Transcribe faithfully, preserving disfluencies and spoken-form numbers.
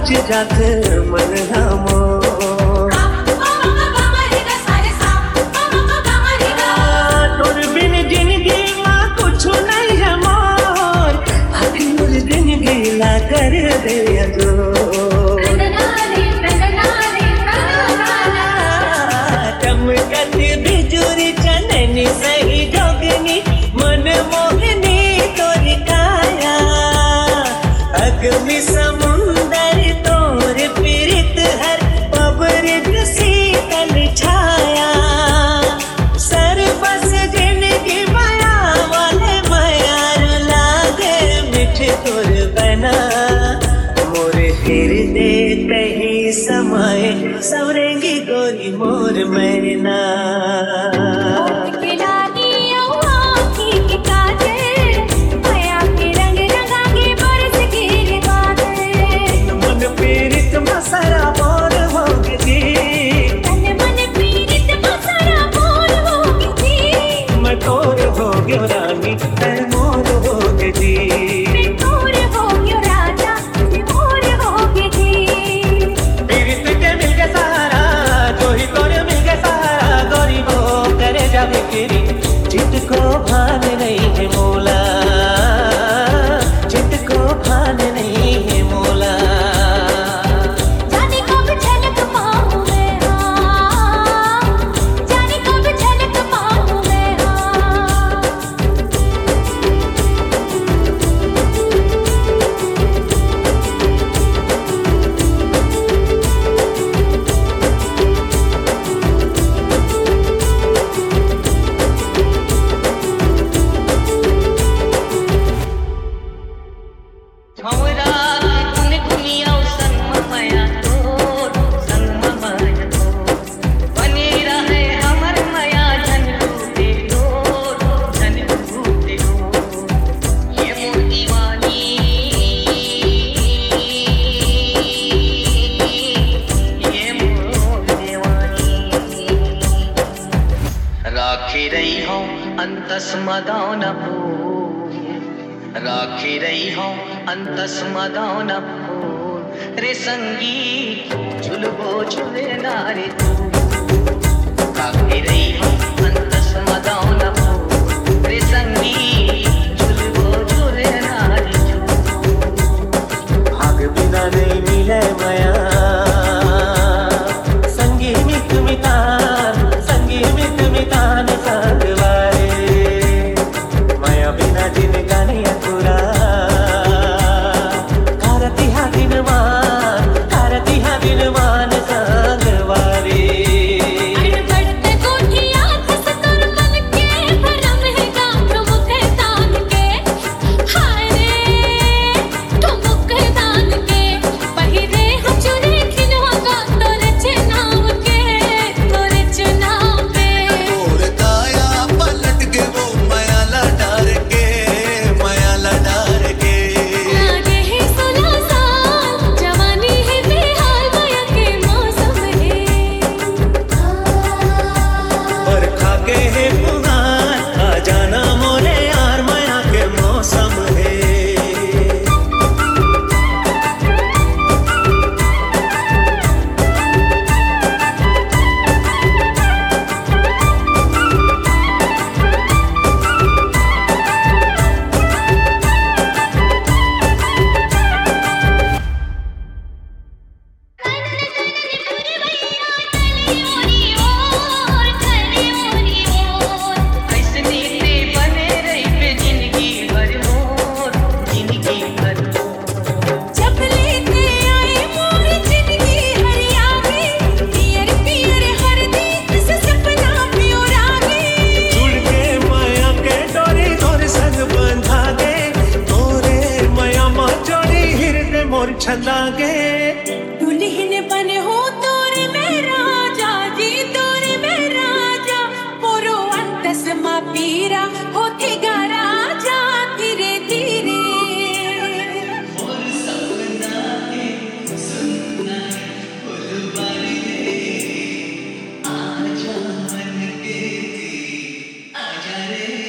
नाच जात मन हमो तोर बिन जिंदगी माँ कुछ नहीं है मोर हकीर जिंदगी ला कर दे जो चमकत बिजुरी चननी सही जोगनी मन मोहनी तोर काया अग्नि समुंदर तोर पीरित हर पबर शीतल छाया सर बस जिंदगी माया वाले मायार लागे मिठ तोर बना मोर हृदय कहीं समाए सवरेंगी गोरी मोर मैना चित को भान नहीं है मोला चित को भान नहीं है मोला जाने कब झलक पाऊं मैं हाँ जाने कब झलक पाऊं मैं राखी रही हो अंतस मदान फूल राखी रही हो अंतस मदान फूल रे संगीत झुलबो झुले नारे तू राखी रही हो अंतस मदान फूल रे संगीत झुलबो झुले नारे तू भाग बिना नहीं मिले माया संगी मित मितान संगी मित मितान संगवारे माया बिना जिनका नहीं अधूरा कारती हा दिन मान कारती हा दिन मान संगवारे बढ़ते कोठिया ससुर मन के भरम है गांठ मुखे तान के हाय रे ठुमक दान के पहिरे हम चुरे खिलवा का तोरे चनाव के तोरे चनाव पे तोर काया पलट के वो माया ला डार के माया ला डार के लागे है सोलह साल जवानी है बेहाल माया के मौसम है बरखा के है पुगान आ जाना मोरे यार माया के मौसम है ऐसे नीते बने रही पे जिंदगी भर मोर जिंदगी भर जब लेते आए मोर जिंदगी हरियावी पियर पियर हर दिन से सपना प्योरावी जुड़ के माया के डोरी तोर संग बंधा गे तोरे माया माँ जोड़ी हृदय मोर छंदा गे दुल्हन बने हो तोरे में राजा जी तोरे में राजा पोरो अंतस मा पीरा होती गा राजा धीरे धीरे आजा मन के आजा रे